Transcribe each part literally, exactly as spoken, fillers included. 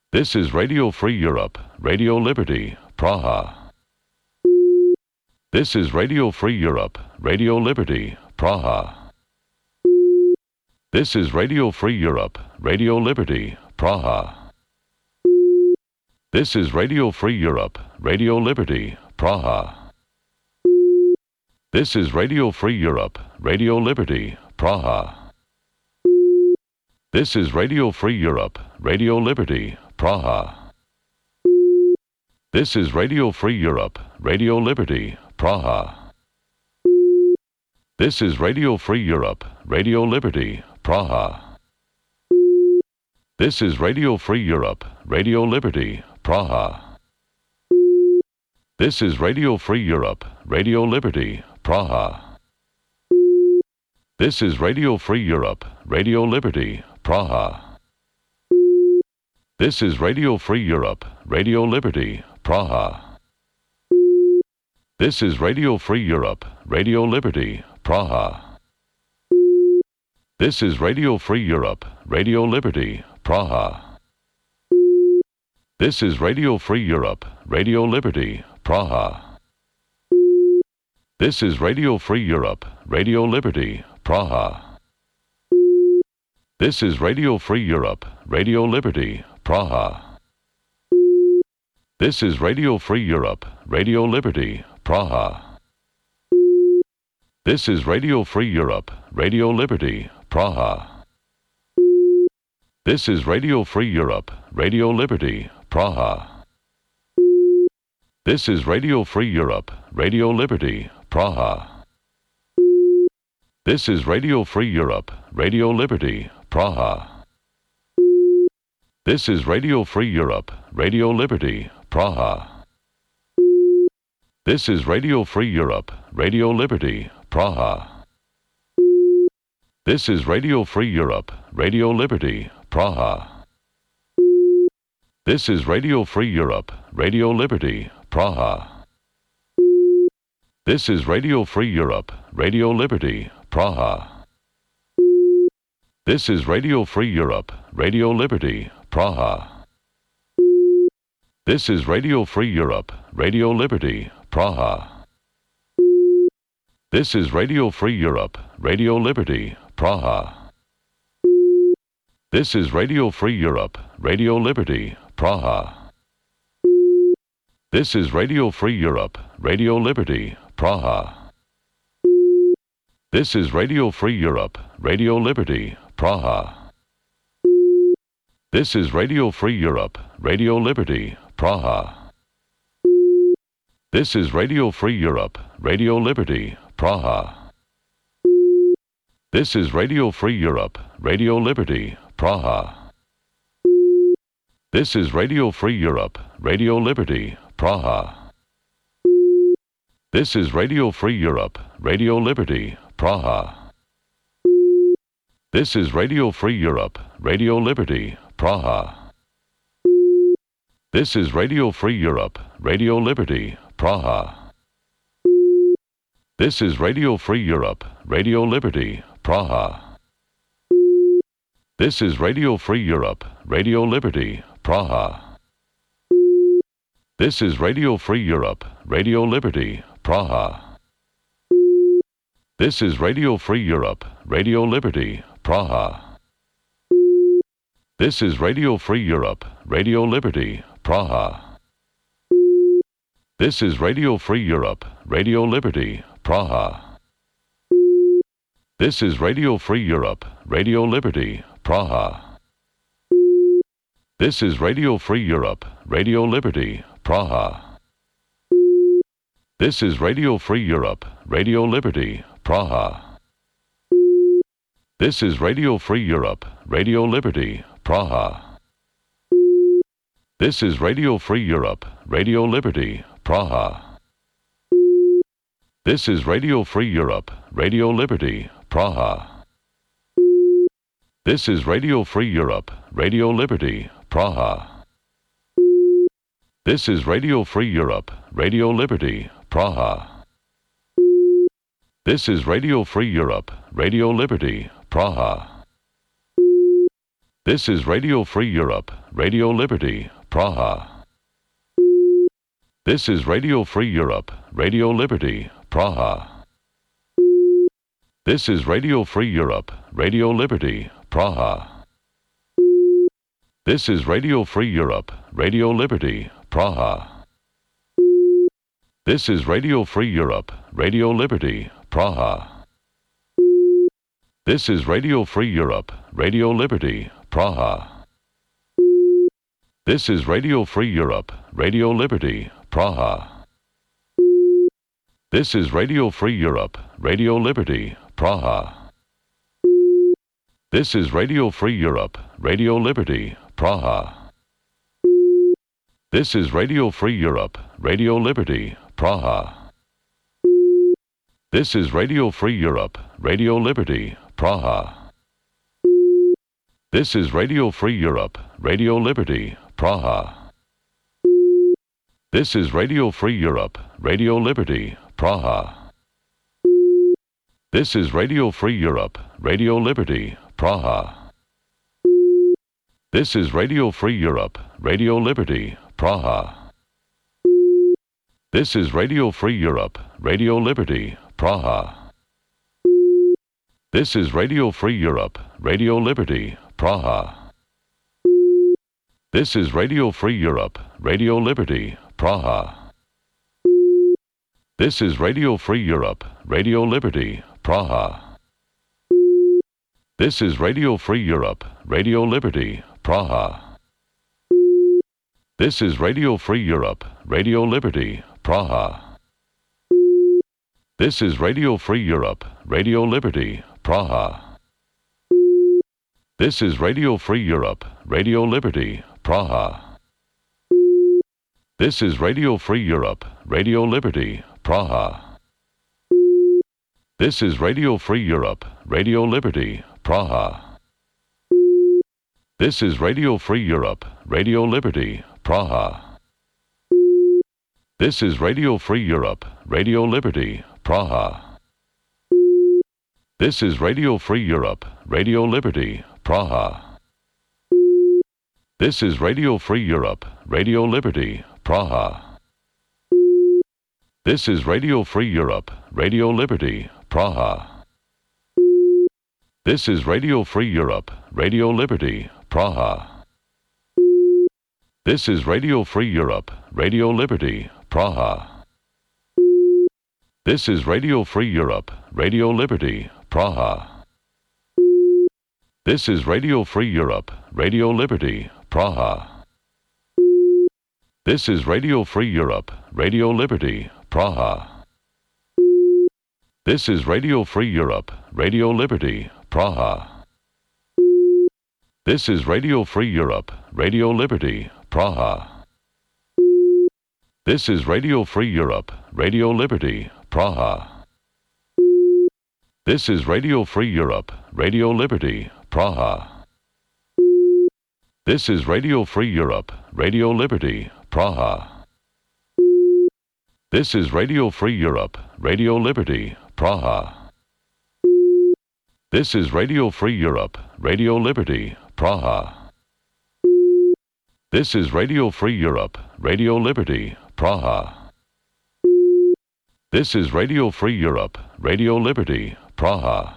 This is Radio Free Europe, Radio Liberty, Praha. This is Radio Free Europe, Radio Liberty, Praha. This is Radio Free Europe, Radio Liberty, Praha. This is Radio Free Europe, Radio Liberty, Praha. This is Radio Free Europe, Radio Liberty, Praha. This is Radio Free Europe, Radio Liberty, Praha. This is Radio Free Europe, Radio Liberty, Praha. This is Radio Free Europe, Radio Liberty, Praha. This is Radio Free Europe, Radio Liberty, Praha. This is Radio Free Europe, Radio Liberty, Praha. This is Radio Free Europe, Radio Liberty, Praha. This is Radio Free Europe, Radio Liberty, Praha. This is Radio Free Europe, Radio Liberty, Praha. This is Radio Free Europe, Radio Liberty, Praha. This is Radio Free Europe, Radio Liberty, Praha. This is Radio Free Europe, Radio Liberty, Praha. This is Radio Free Europe, Radio Liberty, Praha. This is Radio Free Europe, Radio Liberty, Praha. This is Radio Free Europe, Radio Liberty, Praha. This is Radio Free Europe, Radio Liberty, Praha. This is Radio Free Europe, Radio Liberty, Praha. This is Radio Free Europe, Radio Liberty, Praha. This is Radio Free Europe, Radio Liberty, Praha. This is Radio Free Europe, Radio Liberty, Praha. This is Radio Free Europe, Radio Liberty, Praha. This is Radio Free Europe, Radio Liberty, Praha. This is Radio Free Europe, Radio Liberty, Praha. This is Radio Free Europe, Radio Liberty, Praha. This is Radio Free Europe, Radio Liberty, Praha. This is Radio Free Europe, Radio Liberty, Praha. This is Radio Free Europe, Radio Liberty, Praha. This is Radio Free Europe, Radio Liberty, Praha. This is Radio Free Europe, Radio Liberty, Praha. This is Radio Free Europe, Radio Liberty, Praha. This is Radio Free Europe, Radio Liberty, Praha. This is Radio Free Europe, Radio Liberty, Praha. This is Radio Free Europe, Radio Liberty, Praha. This is Radio Free Europe, Radio Liberty, Praha. This is Radio Free Europe, Radio Liberty, Praha. This is Radio Free Europe, Radio Liberty, Praha. This is Radio Free Europe, Radio Liberty, Praha. This is Radio Free Europe, Radio Liberty, Praha. This is Radio Free Europe, Radio Liberty, Praha. This is Radio Free Europe, Radio Liberty, Praha. This is Radio Free Europe, Radio Liberty, Praha. This is Radio Free Europe, Radio Liberty, Praha. This is Radio Free Europe, Radio Liberty, Praha. This is Radio Free Europe, Radio Liberty, Praha. This is Radio Free Europe, Radio Liberty, Praha. This is Radio Free Europe, Radio Liberty, Praha. This is Radio Free Europe, Radio Liberty, Praha. This is Radio Free Europe, Radio Liberty, Praha. This is Radio Free Europe, Radio Liberty, Praha. This is Radio Free Europe, Radio Liberty, Praha. This is Radio Free Europe, Radio Liberty, Praha. This is Radio Free Europe, Radio Liberty, Praha. This is Radio Free Europe, Radio Liberty, Praha. This is Radio Free Europe, Radio Liberty, Praha. This is Radio Free Europe, Radio Liberty, Praha. This is Radio Free Europe, Radio Liberty, Praha. This is Radio Free Europe, Radio Liberty, Praha. This is Radio Free Europe, Radio Liberty, Praha. This is Radio Free Europe, Radio Liberty, Praha. This is Radio Free Europe, Radio Liberty, Praha. This is Radio Free Europe, Radio Liberty, Praha. This is Radio Free Europe, Radio Liberty, Praha. This is Radio Free Europe, Radio Liberty, Praha. This is Radio Free Europe, Radio Liberty, Praha. This is Radio Free Europe, Radio Liberty, Praha. This is Radio Free Europe, Radio Liberty, Praha. This is Radio Free Europe, Radio Liberty, Praha. This is Radio Free Europe, Radio Liberty, Praha. This is Radio Free Europe, Radio Liberty, Praha. This is Radio Free Europe, Radio Liberty, Praha. This is Radio Free Europe, Radio Liberty, Praha. This is Radio Free Europe, Radio Liberty, Praha. This is Radio Free Europe, Radio Liberty, Praha. This is Radio Free Europe, Radio Liberty, Praha. This is Radio Free Europe, Radio Liberty, Praha. This is Radio Free Europe, Radio Liberty, Praha. This is Radio Free Europe, Radio Liberty, Praha. This is Radio Free Europe, Radio Liberty, Praha. This is Radio Free Europe, Radio Liberty, Praha. This is Radio Free Europe, Radio Liberty, Praha. This is Radio Free Europe, Radio Liberty, Praha. This is Radio Free Europe, Radio Liberty, Praha. This is Radio Free Europe, Radio Liberty, Praha. This is Radio Free Europe, Radio Liberty, Praha. This is Radio Free Europe, Radio Liberty, Praha. This is Radio Free Europe, Radio Liberty, Praha. This is Radio Free Europe, Radio Liberty, Praha. This is Radio Free Europe, Radio Liberty, Praha. This is Radio Free Europe, Radio Liberty, Praha. This is Radio Free Europe, Radio Liberty, Praha. This is Radio Free Europe, Radio Liberty, Praha. This is Radio Free Europe, Radio Liberty, Praha. This is Radio Free Europe, Radio Liberty, Praha. This is Radio Free Europe, Radio Liberty, Praha. This is Radio Free Europe, Radio Liberty, Praha.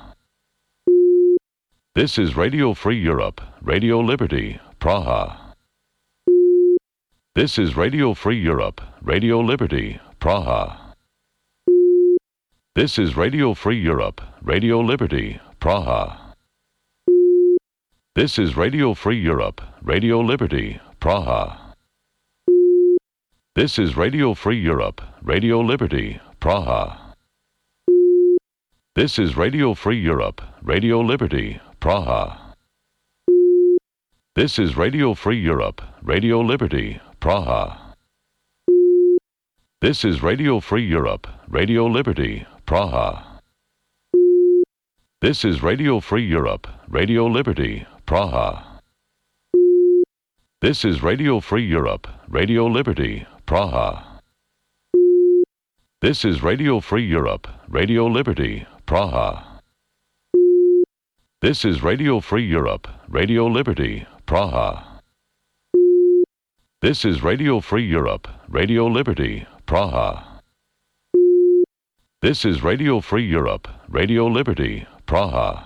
This is Radio Free Europe, Radio Liberty, Praha. This is Radio Free Europe, Radio Liberty, Praha. This is Radio Free Europe, Radio Liberty, Praha. This is Radio Free Europe, Radio Liberty, Praha. This is Radio Free Europe, Radio Liberty, Praha. This is Radio Free Europe, Radio Liberty, Praha. This is Radio Free Europe, Radio Liberty, Praha. This is Radio Free Europe, Radio Liberty, Praha. This is Radio Free Europe, Radio Liberty, Praha. This is Radio Free Europe, Radio Liberty, Praha. This is Radio Free Europe, Radio Liberty, Praha. This is Radio Free Europe, Radio Liberty, Praha. This is Radio Free Europe, Radio Liberty, Praha. This is Radio Free Europe, Radio Liberty, Praha.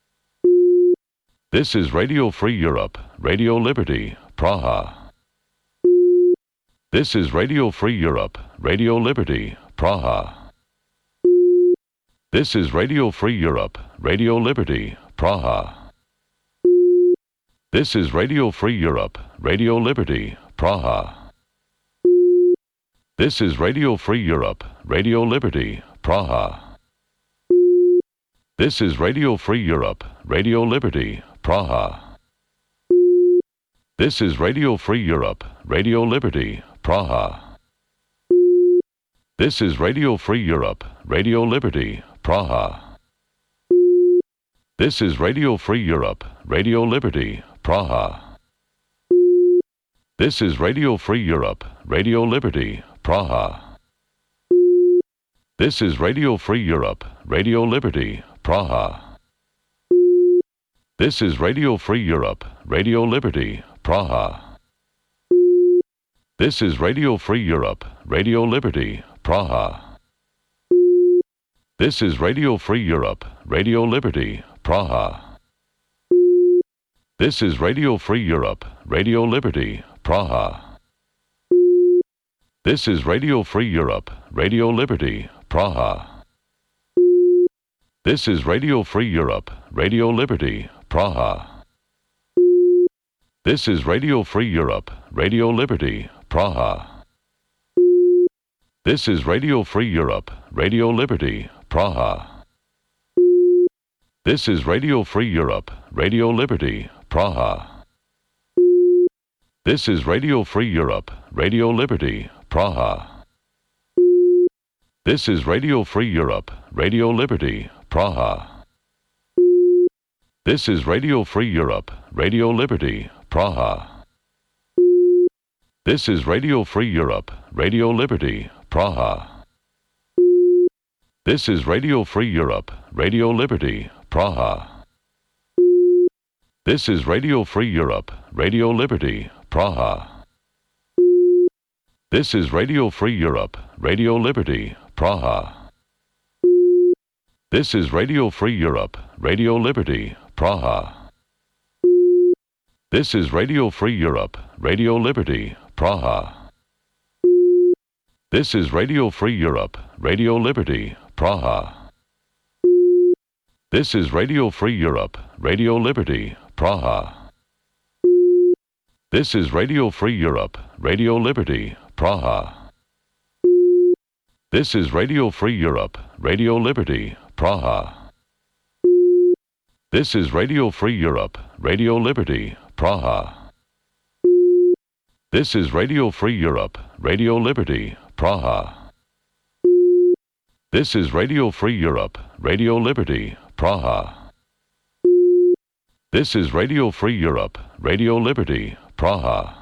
This is Radio Free Europe, Radio Liberty, Praha. This is Radio Free Europe, Radio Liberty, Praha. This is Radio Free Europe, Radio Liberty, Praha. This is Radio Free Europe, Radio Liberty, Praha. This is Radio Free Europe, Radio Liberty, Praha. This is Radio Free Europe, Radio Liberty, Praha. This is Radio Free Europe, Radio Liberty, Praha. This is Radio Free Europe, Radio Liberty, Praha. This is Radio Free Europe, Radio Liberty, Praha. This is Radio Free Europe, Radio Liberty, Praha. This is Radio Free Europe, Radio Liberty, Praha. This is Radio Free Europe, Radio Liberty, Praha. This is Radio Free Europe, Radio Liberty, Praha. This is Radio Free Europe, Radio Liberty, Praha. This is Radio Free Europe, Radio Liberty, Praha. This is Radio Free Europe, Radio Liberty, Praha. This is Radio Free Europe, Radio Liberty, Praha. This is Radio Free Europe, Radio Liberty, Praha. This is Radio Free Europe, Radio Liberty, Praha. This is Radio Free Europe, Radio Liberty, Praha. This is Radio Free Europe, Radio Liberty, Praha. This is Radio Free Europe, Radio Liberty, Praha. This is Radio Free Europe, Radio Liberty, Praha. This is Radio Free Europe, Radio Liberty, Praha. This is Radio Free Europe, Radio Liberty, Praha. This is Radio Free Europe, Radio Liberty, Praha. This is Radio Free Europe, Radio Liberty, Praha. This is Radio Free Europe, Radio Liberty, Praha. This is Radio Free Europe, Radio Liberty, Praha. This is Radio Free Europe, Radio Liberty, Praha. This is Radio Free Europe, Radio Liberty, Praha. This is Radio Free Europe, Radio Liberty, Praha. This is Radio Free Europe, Radio Liberty, Praha. This is Radio Free Europe, Radio Liberty, Praha. This is Radio Free Europe, Radio Liberty, Praha. This is Radio Free Europe, Radio Liberty, Praha. This is Radio Free Europe, Radio Liberty, Praha.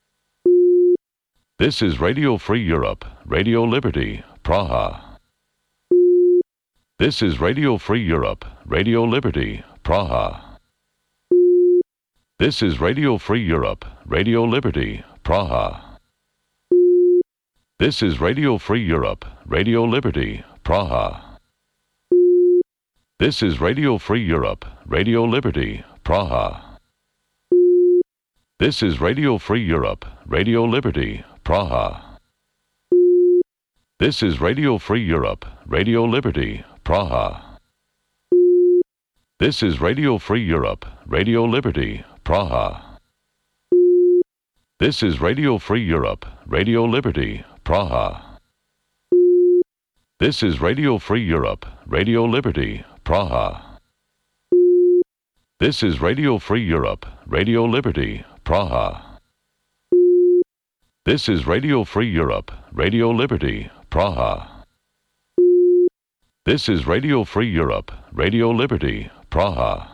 This is Radio Free Europe, Radio Liberty, Praha. This is Radio Free Europe, Radio Liberty, Praha. This is Radio Free Europe, Radio Liberty, Praha. This is Radio Free Europe, Radio Liberty, Praha. This is Radio Free Europe, Radio Liberty, Praha. This is Radio Free Europe, Radio Liberty, Praha. This is Radio Free Europe, Radio Liberty, Praha. This is Radio Free Europe, Radio Liberty, Praha. This is Radio Free Europe, Radio Liberty, Praha. This is Radio Free Europe, Radio Liberty, Praha. This is Radio Free Europe, Radio Liberty, Praha. This is Radio Free Europe, Radio Liberty, Praha. This is Radio Free Europe, Radio Liberty, Praha.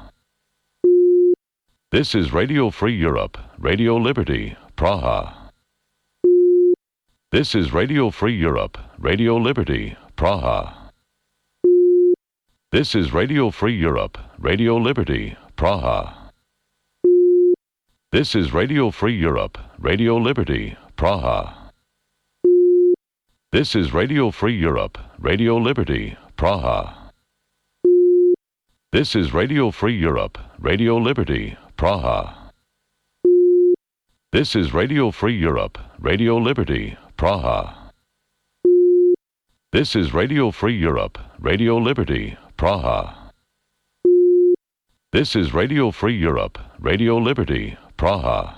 This is Radio Free Europe, Radio Liberty, Praha. This is Radio Free Europe, Radio Liberty, Praha. This is Radio Free Europe, Radio Liberty, Praha. This is Radio Free Europe, Radio Liberty, Praha. This is Radio Free Europe, Radio Liberty, Praha. This is Radio Free Europe, Radio Liberty, Praha. This is Radio Free Europe, Radio Liberty, Praha. This is Radio Free Europe, Radio Liberty, Praha. This is Radio Free Europe, Radio Liberty, Praha.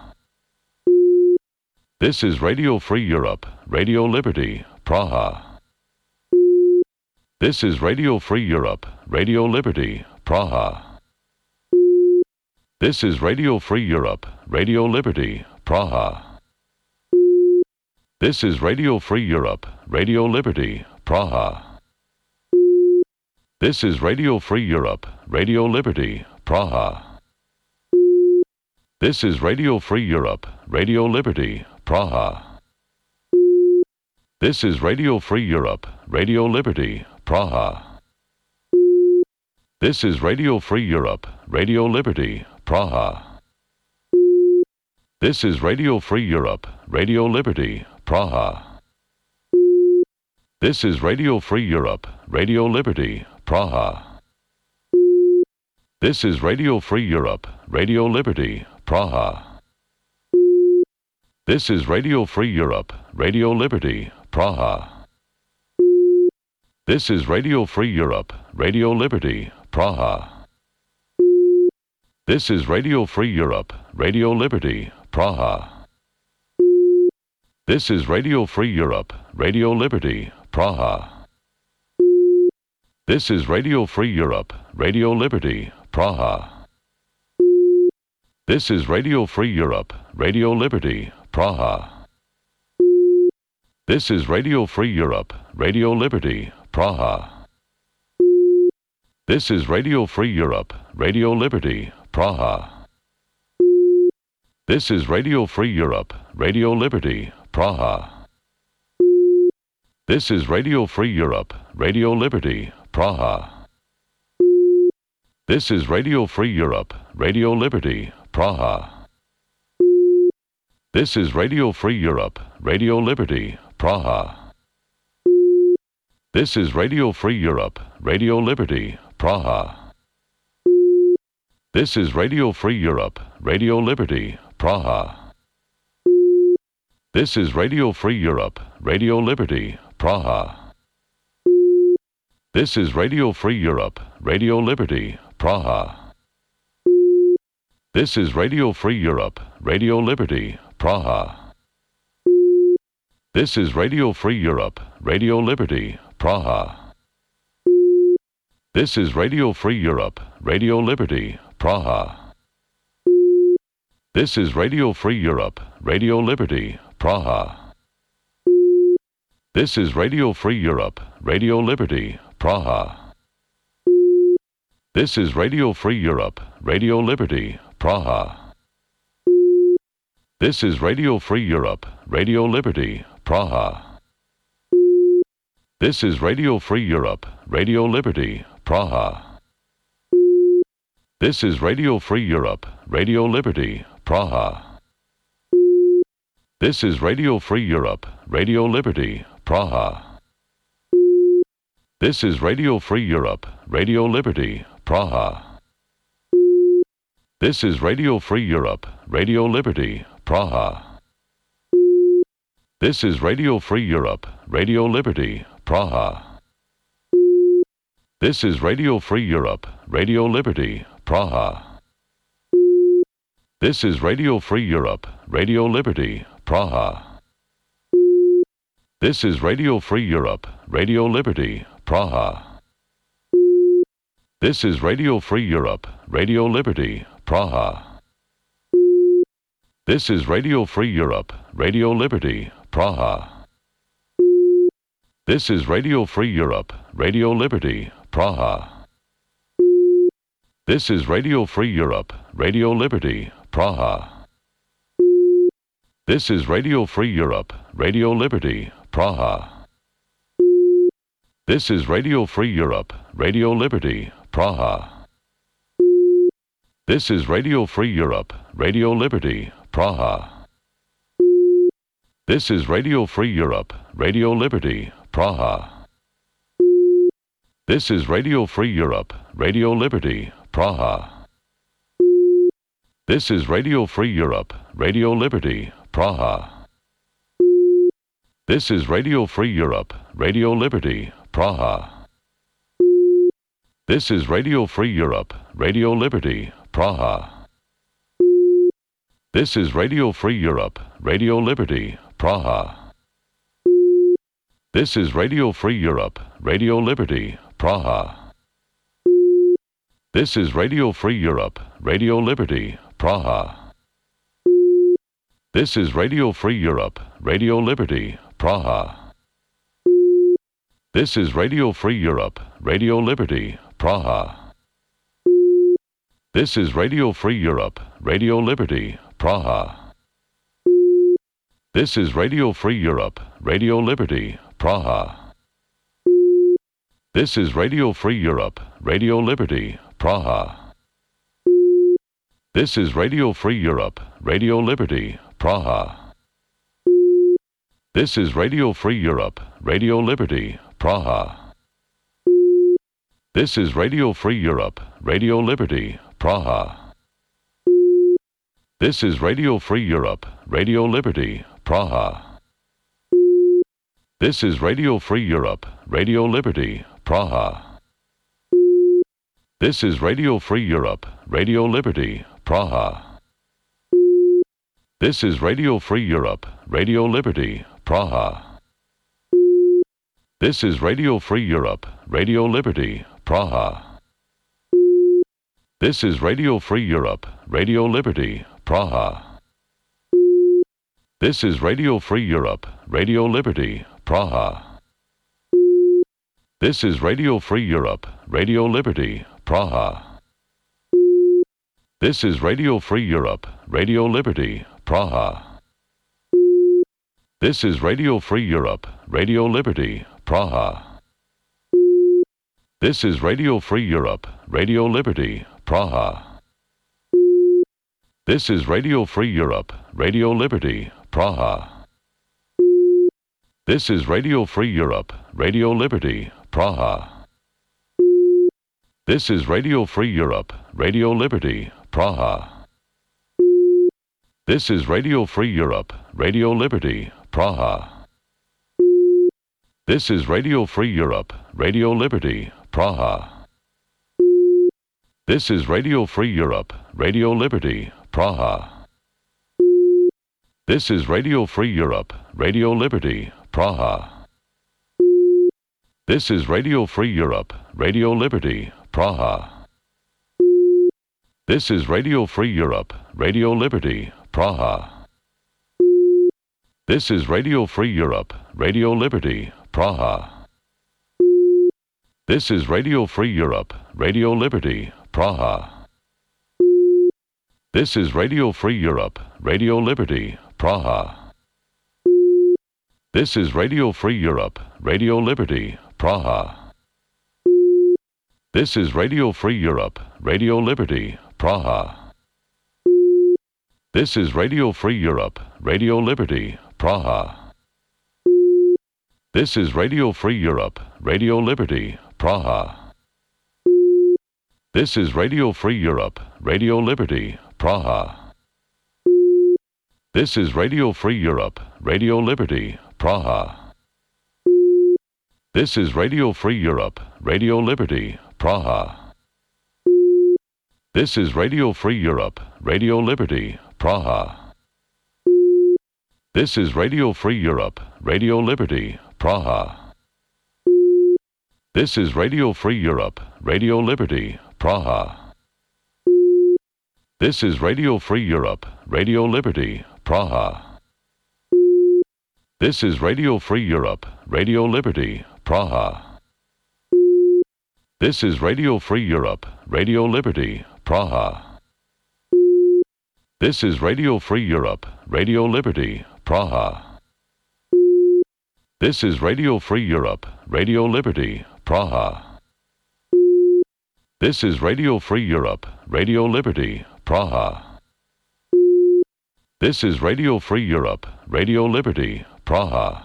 This is Radio Free Europe, Radio Liberty, Praha. This is Radio Free Europe, Radio Liberty, Praha. This is Radio Free Europe, Radio Liberty, Praha. This is Radio Free Europe, Radio Liberty, Praha. This is Radio Free Europe, Radio Liberty, Praha. This is Radio Free Europe, Radio Liberty, Praha. This is Radio Free Europe, Radio Liberty, Praha. This is Radio Free Europe, Radio Liberty, Praha. This is Radio Free Europe, Radio Liberty, Praha. This is Radio Free Europe, Radio Liberty, Praha. This is Radio Free Europe, Radio Liberty, Praha. This is Radio Free Europe, Radio Liberty, Praha. This is Radio Free Europe, Radio Liberty, Praha. This is Radio Free Europe, Radio Liberty, Praha. This is Radio Free Europe, Radio Liberty, Praha. This is Radio Free Europe, Radio Liberty, Praha. This is Radio Free Europe, Radio Liberty, Praha. This is Radio Free Europe, Radio Liberty, Praha. This is Radio Free Europe, Radio Liberty, Praha. This is Radio Free Europe, Radio Liberty, Praha. This is Radio Free Europe, Radio Liberty, Praha. This is Radio Free Europe, Radio Liberty, Praha. This is Radio Free Europe, Radio Liberty, Praha. This is Radio Free Europe, Radio Liberty, Praha. This is Radio Free Europe, Radio Liberty, Praha. This is Radio Free Europe, Radio Liberty, Praha. This is Radio Free Europe, Radio Liberty, Praha. This is Radio Free Europe, Radio Liberty, Praha. This is Radio Free Europe, Radio Liberty, Praha. This is Radio Free Europe, Radio Liberty, Praha. This is Radio Free Europe, Radio Liberty, Praha. This is Radio Free Europe, Radio Liberty, Praha. This is Radio Free Europe, Radio Liberty, Praha. This is Radio Free Europe, Radio Liberty, Praha. This is Radio Free Europe, Radio Liberty, Praha. This is Radio Free Europe, Radio Liberty, Praha. This is Radio Free Europe, Radio Liberty, Praha. This is Radio Free Europe, Radio Liberty, Praha. This is Radio Free Europe, Radio Liberty, Praha. This is Radio Free Europe, Radio Liberty, Praha. This is Radio Free Europe, Radio Liberty, Praha. This is Radio Free Europe, Radio Liberty, Praha. This is Radio Free Europe, Radio Liberty, Praha. This is Radio Free Europe, Radio Liberty, Praha. This is Radio Free Europe, Radio Liberty, Praha. This is Radio Free Europe, Radio Liberty, Praha. This is Radio Free Europe, Radio Liberty, Praha. This is Radio Free Europe, Radio Liberty, Praha. This is Radio Free Europe, Radio Liberty, Praha. This is Radio Free Europe, Radio Liberty, Praha. This is Radio Free Europe, Radio Liberty, Praha. This is Radio Free Europe, Radio Liberty, Praha. This is Radio Free Europe, Radio Liberty, Praha. This is Radio Free Europe, Radio Liberty, Praha. This is Radio Free Europe, Radio Liberty, Praha. This is Radio Free Europe, Radio Liberty, Praha. This is Radio Free Europe, Radio Liberty, Praha. This is Radio Free Europe, Radio Liberty, Praha. This is Radio Free Europe, Radio Liberty, Praha. This is Radio Free Europe, Radio Liberty, Praha. This is Radio Free Europe, Radio Liberty, Praha. This is Radio Free Europe, Radio Liberty, Praha. This is Radio Free Europe, Radio Liberty, Praha. This is Radio Free Europe, Radio Liberty, Praha. This is Radio Free Europe, Radio Liberty, Praha. This is Radio Free Europe, Radio Liberty, Praha. This is Radio Free Europe, Radio Liberty, Praha. This is Radio Free Europe, Radio Liberty, Praha. This is Radio Free Europe, Radio Liberty, Praha. This is Radio Free Europe, Radio Liberty, Praha. This is Radio Free Europe, Radio Liberty, Praha. This is Radio Free Europe, Radio Liberty, Praha. This is Radio Free Europe, Radio Liberty, Praha. This is Radio Free Europe, Radio Liberty, Praha. This is Radio Free Europe, Radio Liberty, Praha. This is Radio Free Europe, Radio Liberty, Praha. This is Radio Free Europe, Radio Liberty, Praha. This is Radio Free Europe, Radio Liberty, Praha. This is Radio Free Europe, Radio Liberty, Praha. This is Radio Free Europe, Radio Liberty, Praha. This is Radio Free Europe, Radio Liberty, Praha. This is Radio Free Europe, Radio Liberty, Praha. This is Radio Free Europe, Radio Liberty, Praha. This is Radio Free Europe, Radio Liberty, Praha. This is Radio Free Europe, Radio Liberty, Praha. This is Radio Free Europe, Radio Liberty, Praha. This is Radio Free Europe, Radio Liberty, Praha. This is Radio Free Europe, Radio Liberty, Praha. This is Radio Free Europe, Radio Liberty, Praha. This is Radio Free Europe, Radio Liberty, Praha. This is Radio Free Europe, Radio Liberty, Praha. This is Radio Free Europe, Radio Liberty, Praha. This is Radio Free Europe, Radio Liberty, Praha. This is Radio Free Europe, Radio Liberty, Praha. This is Radio Free Europe, Radio Liberty, Praha. This is Radio Free Europe, Radio Liberty, Praha. This is Radio Free Europe, Radio Liberty, Praha. This is Radio Free Europe, Radio Liberty, Praha. This is Radio Free Europe, Radio Liberty, Praha. This is Radio Free Europe, Radio Liberty, Praha. This is Radio Free Europe, Radio Liberty, Praha. This is Radio Free Europe, Radio Liberty, Praha. This is Radio Free Europe, Radio Liberty, Praha. This is Radio Free Europe, Radio Liberty, Praha. This is Radio Free Europe, Radio Liberty, Praha. This is Radio Free Europe, Radio Liberty, Praha.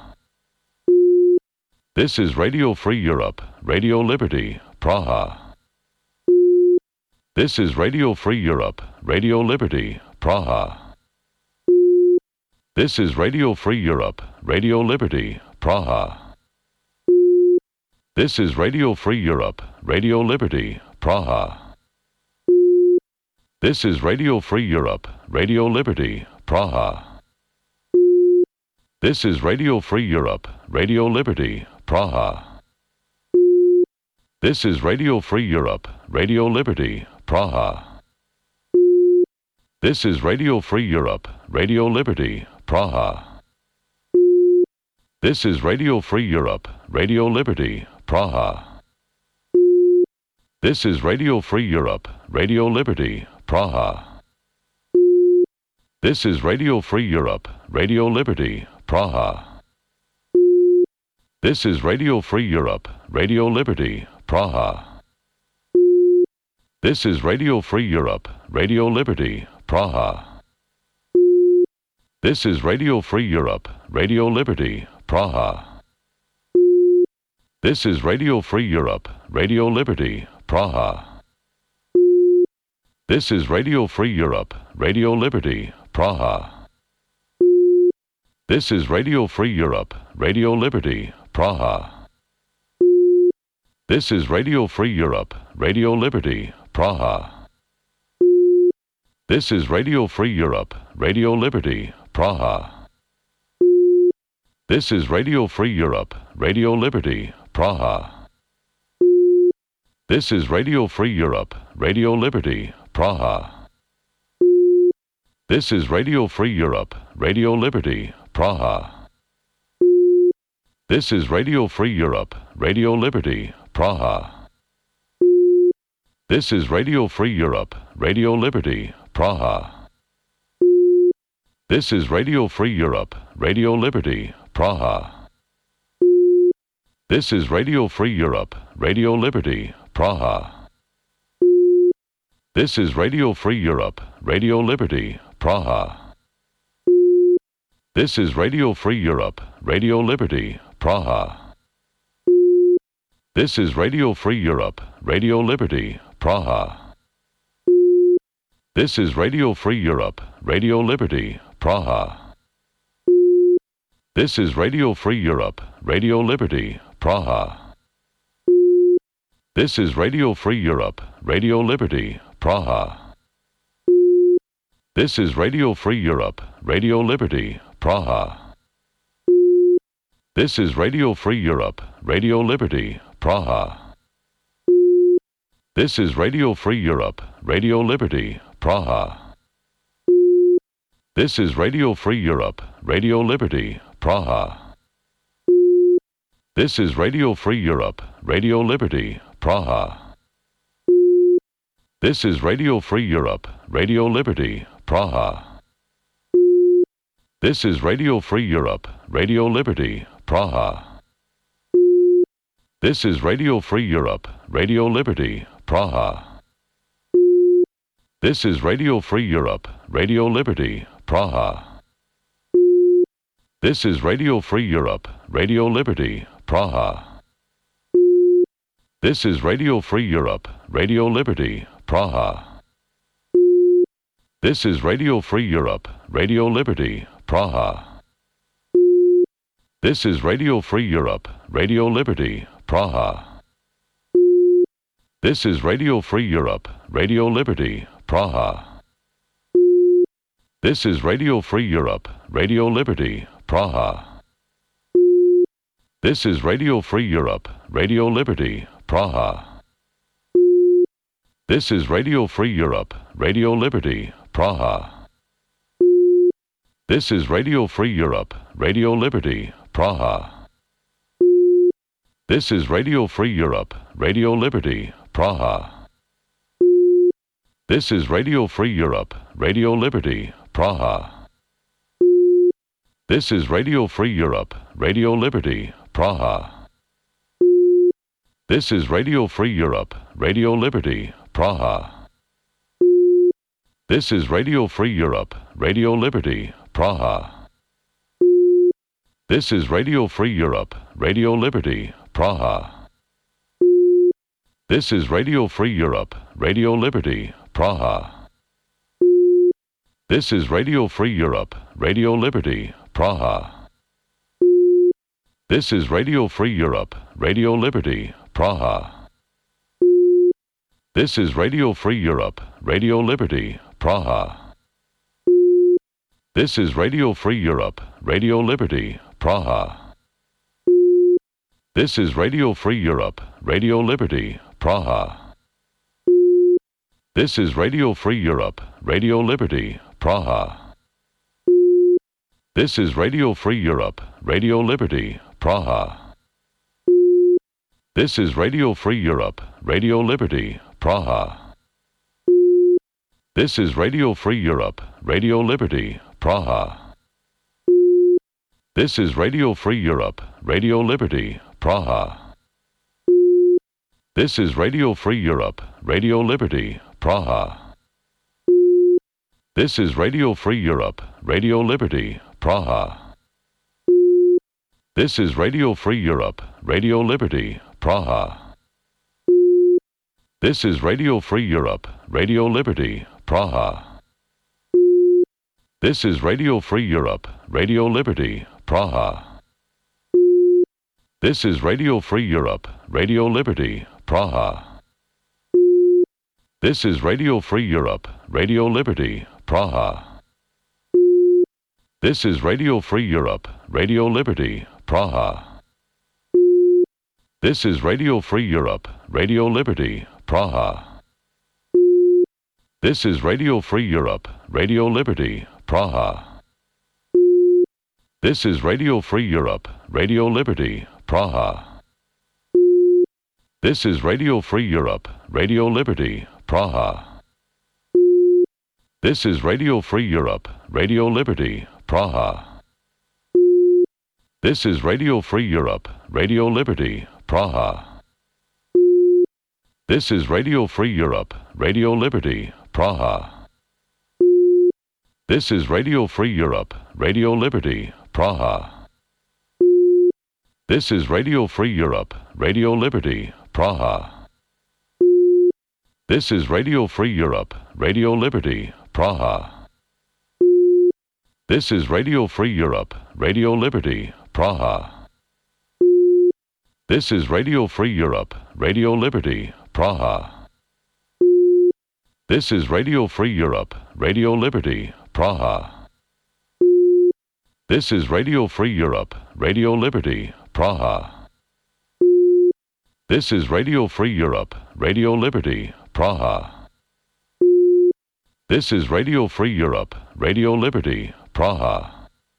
This is Radio Free Europe, Radio Liberty, Praha. This is Radio Free Europe, Radio Liberty, Praha. This is Radio Free Europe, Radio Liberty, Praha. This is Radio Free Europe, Radio Liberty, Praha. This is Radio Free Europe, Radio Liberty, Praha. This is Radio Free Europe, Radio Liberty, Praha. This is Radio Free Europe, Radio Liberty, Praha. This is Radio Free Europe, Radio Liberty, Praha. This is Radio Free Europe, Radio Liberty, Praha. This is Radio Free Europe, Radio Liberty, Praha. This is Radio Free Europe, Radio Liberty, Praha. This is Radio Free Europe, Radio Liberty, Praha. This is Radio Free Europe, Radio Liberty, Praha. This is Radio Free Europe, Radio Liberty, Praha. This is Radio Free Europe, Radio Liberty, Praha. This is Radio Free Europe, Radio Liberty, Praha. This is Radio Free Europe, Radio Liberty, Praha. This is Radio Free Europe, Radio Liberty, Praha. This is Radio Free Europe, Radio Liberty, Praha. This is Radio Free Europe, Radio Liberty, Praha. This is Radio Free Europe, Radio Liberty, Praha. This is Radio Free Europe, Radio Liberty, Praha. This is Radio Free Europe, Radio Liberty, Praha. This is Radio Free Europe, Radio Liberty, Praha. This is Radio Free Europe, Radio Liberty, Praha. This is Radio Free Europe, Radio Liberty, Praha. This is Radio Free Europe, Radio Liberty, Praha. This is Radio Free Europe, Radio Liberty, Praha. This is Radio Free Europe, Radio Liberty, Praha. This is Radio Free Europe, Radio Liberty, Praha. This is Radio Free Europe, Radio Liberty, Praha. This is Radio Free Europe, Radio Liberty, Praha. This is Radio Free Europe, Radio Liberty, Praha. This is Radio Free Europe, Radio Liberty, Praha. This is Radio Free Europe, Radio Liberty, Praha. This is Radio Free Europe, Radio Liberty, Praha. This is Radio Free Europe, Radio Liberty, Praha. This is Radio Free Europe, Radio Liberty, Praha. This is Radio Free Europe, Radio Liberty, Praha. This is Radio Free Europe, Radio Liberty, Praha. This is Radio Free Europe, Radio Liberty, Praha. This is Radio Free Europe, Radio Liberty, Praha. This is Radio Free Europe, Radio Liberty, Praha. This is Radio Free Europe, Radio Liberty, Praha. This is Radio Free Europe, Radio Liberty, Praha. This is Radio Free Europe, Radio Liberty, Praha. This is Radio Free Europe, Radio Liberty, Praha. This is Radio Free Europe, Radio Liberty, Praha. This is Radio Free Europe, Radio Liberty, Praha. This is Radio Free Europe, Radio Liberty, Praha. This is Radio Free Europe, Radio Liberty, Praha. This is Radio Free Europe, Radio Liberty, Praha. This is Radio Free Europe, Radio Liberty, Praha. This is Radio Free Europe, Radio Liberty, Praha. This is Radio Free Europe, Radio Liberty, Praha. This is Radio Free Europe, Radio Liberty, Praha. This is Radio Free Europe, Radio Liberty, Praha. This is Radio Free Europe, Radio Liberty, Praha. This is Radio Free Europe, Radio Liberty, Praha. This is Radio Free Europe, Radio Liberty, Praha. This is Radio Free Europe, Radio Liberty, Praha. This is Radio Free Europe, Radio Liberty, Praha. This is Radio Free Europe, Radio Liberty, Praha. This is Radio Free Europe, Radio Liberty, Praha. This is Radio Free Europe, Radio Liberty, Praha. This is Radio Free Europe, Radio Liberty, Praha. This is Radio Free Europe, Radio Liberty, Praha. This is Radio Free Europe, Radio Liberty, Praha. This is Radio Free Europe, Radio Liberty, Praha. This is Radio Free Europe, Radio Liberty, Praha. This is Radio Free Europe, Radio Liberty, Praha. This is Radio Free Europe, Radio Liberty, Praha. This is Radio Free Europe, Radio Liberty, Praha. This is Radio Free Europe, Radio Liberty, Praha. This is Radio Free Europe, Radio Liberty, Praha. This is Radio Free Europe, Radio Liberty, Praha. This is Radio Free Europe, Radio Liberty, Praha. This is Radio Free Europe, Radio Liberty, Praha. This is Radio Free Europe, Radio Liberty, Praha. This is Radio Free Europe, Radio Liberty, Praha. This is Radio Free Europe, Radio Liberty, Praha. This is Radio Free Europe, Radio Liberty, Praha. This is Radio Free Europe, Radio Liberty, Praha. This is Radio Free Europe, Radio Liberty, Praha. This is Radio Free Europe, Radio Liberty, Praha. This is Radio Free Europe, Radio Liberty, Praha. This is Radio Free Europe, Radio Liberty, Praha. This is Radio Free Europe, Radio Liberty, Praha. This is Radio Free Europe, Radio Liberty, Praha. This is Radio Free Europe, Radio Liberty, Praha. This is Radio Free Europe, Radio Liberty, Praha.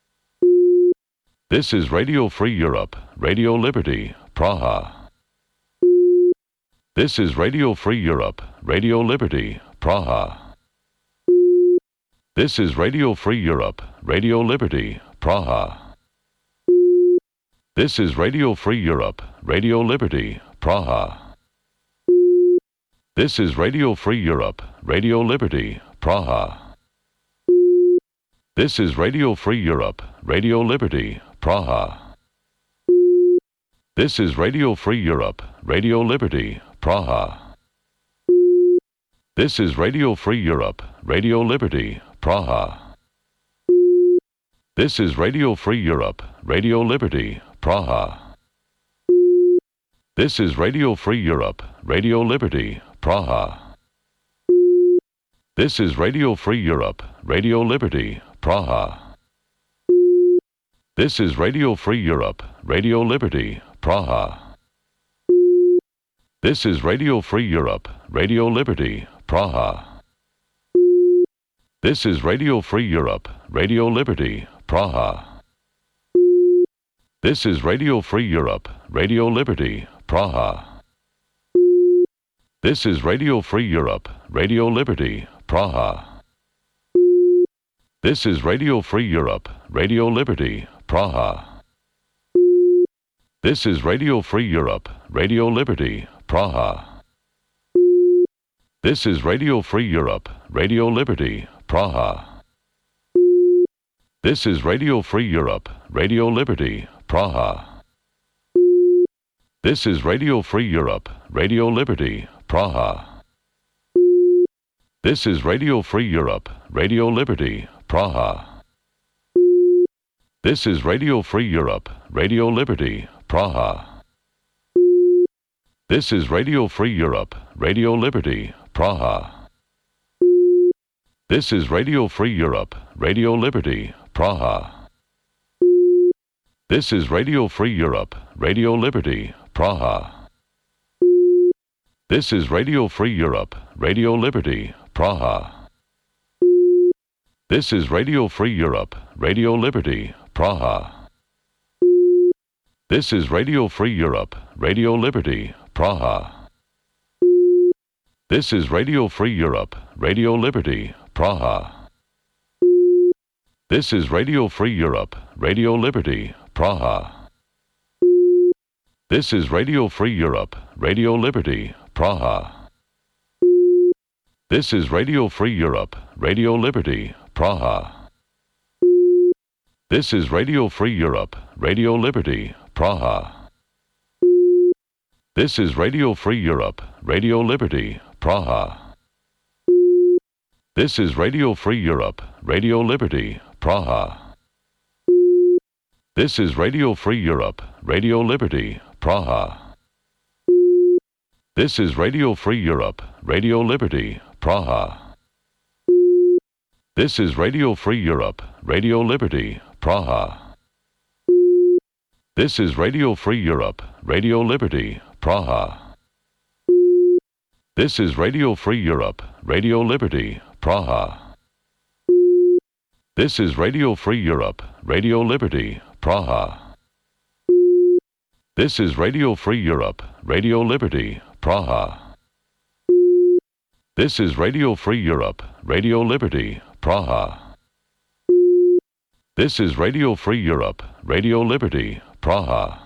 This is Radio Free Europe, Radio Liberty, Praha. This is Radio Free Europe, Radio Liberty, Praha. This is Radio Free Europe, Radio Liberty, Praha. This is Radio Free Europe, Radio Liberty, Praha. This is Radio Free Europe, Radio Liberty, Praha. This is Radio Free Europe, Radio Liberty, Praha. This is Radio Free Europe, Radio Liberty, Praha. This is Radio Free Europe, Radio Liberty, Praha. This is Radio Free Europe, Radio Liberty, Praha. This is Radio Free Europe, Radio Liberty, Praha. This is Radio Free Europe, Radio Liberty, Praha. This is Radio Free Europe, Radio Liberty, Praha. This is Radio Free Europe, Radio Liberty, Praha. This is Radio Free Europe, Radio Liberty, Praha. This is Radio Free Europe, Radio Liberty, Praha. This is Radio Free Europe, Radio Liberty, Praha. This is Radio Free Europe, Radio Liberty, Praha. This is Radio Free Europe, Radio Liberty, Praha. This is Radio Free Europe, Radio Liberty, Praha. This is Radio Free Europe, Radio Liberty, Praha. This is Radio Free Europe, Radio Liberty, Praha. This is Radio Free Europe, Radio Liberty, Praha. This is Radio Free Europe, Radio Liberty, Praha. This is Radio Free Europe, Radio Liberty, Praha. This is Radio Free Europe, Radio Liberty, Praha. This is Radio Free Europe, Radio Liberty, Praha. This is Radio Free Europe, Radio Liberty, Praha. This is Radio Free Europe, Radio Liberty, Praha. This is Radio Free Europe, Radio Liberty, Praha. This is Radio Free Europe, Radio Liberty, Praha. This is Radio Free Europe, Radio Liberty, Praha. This is Radio Free Europe, Radio Liberty, Praha. This is Radio Free Europe, Radio Liberty, Praha. This is Radio Free Europe, Radio Liberty, Praha. This is Radio Free Europe, Radio Liberty, Praha. This is Radio Free Europe, Radio Liberty, Praha. This is Radio Free Europe, Radio Liberty, Praha. This is Radio Free Europe, Radio Liberty, Praha. This is Radio Free Europe, Radio Liberty, Praha. This is Radio Free Europe, Radio Liberty, Praha. This is Radio Free Europe, Radio Liberty, Praha. This is Radio Free Europe, Radio Liberty, Praha. This is Radio Free Europe, Radio Liberty, Praha. This is Radio Free Europe, Radio Liberty, Praha. This is Radio Free Europe, Radio Liberty, Praha.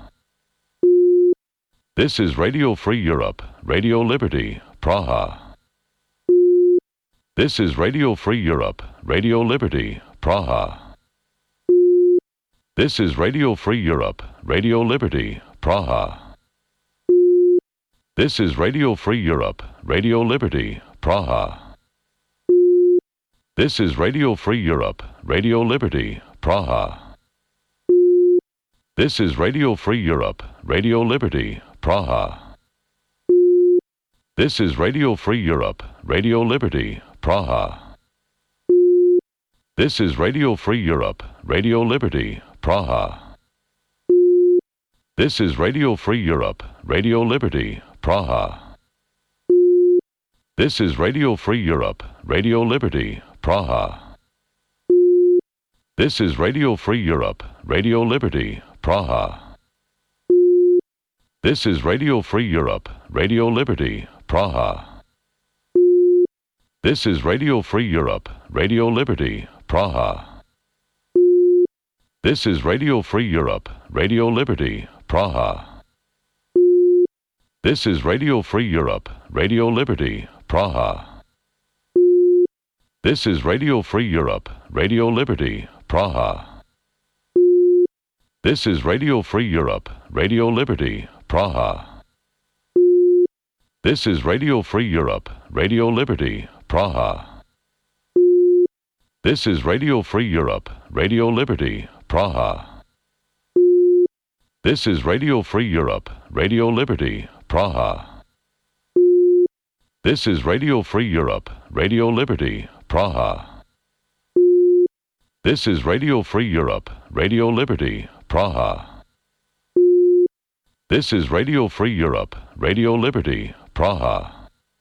This is Radio Free Europe, Radio Liberty, Praha. This is Radio Free Europe, Radio Liberty, Praha. This is Radio Free Europe, Radio Liberty, Praha. This is Radio Free Europe, Radio Liberty, Praha. This is Radio Free Europe, Radio Liberty, Praha. This is Radio Free Europe, Radio Liberty, Praha. This is Radio Free Europe, Radio Liberty, Praha. This is Radio Free Europe, Radio Liberty, Praha. This is Radio Free Europe, Radio Liberty, Praha. This is Radio Free Europe, Radio Liberty, Praha. This is Radio Free Europe, Radio Liberty, Praha. This is Radio Free Europe, Radio Liberty, Praha. This is Radio Free Europe, Radio Liberty, Praha. This is Radio Free Europe, Radio Liberty, Praha. This is Radio Free Europe, Radio Liberty, Praha. This is Radio Free Europe, Radio Liberty, Praha. This is Radio Free Europe, Radio Liberty, Praha. This is Radio Free Europe, Radio Liberty, Praha. This is Radio Free Europe, Radio Liberty, Praha. This is Radio Free Europe, Radio Liberty, Praha. This is Radio Free Europe, Radio Liberty, Praha. This is Radio Free Europe, Radio Liberty, Praha. This is Radio Free Europe, Radio Liberty, Praha.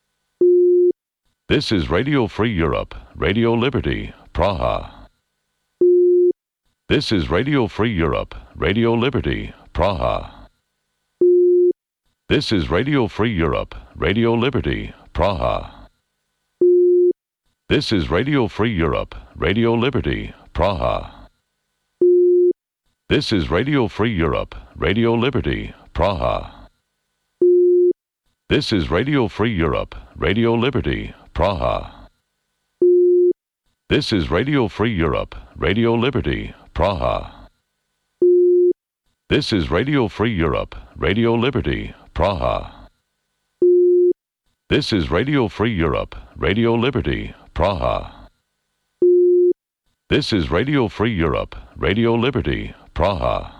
This is Radio Free Europe, Radio Liberty, Praha. This is Radio Free Europe, Radio Liberty, Praha. This is Radio Free Europe, Radio Liberty, Praha. This is Radio Free Europe, Radio Liberty, Praha. This is Radio Free Europe, Radio Liberty, Praha. This is Radio Free Europe, Radio Liberty, Praha. This is Radio Free Europe, Radio Liberty, Praha. This is Radio Free Europe, Radio Liberty, Praha. This is Radio Free Europe, Radio Liberty, Praha. This is Radio Free Europe, Radio Liberty, Praha.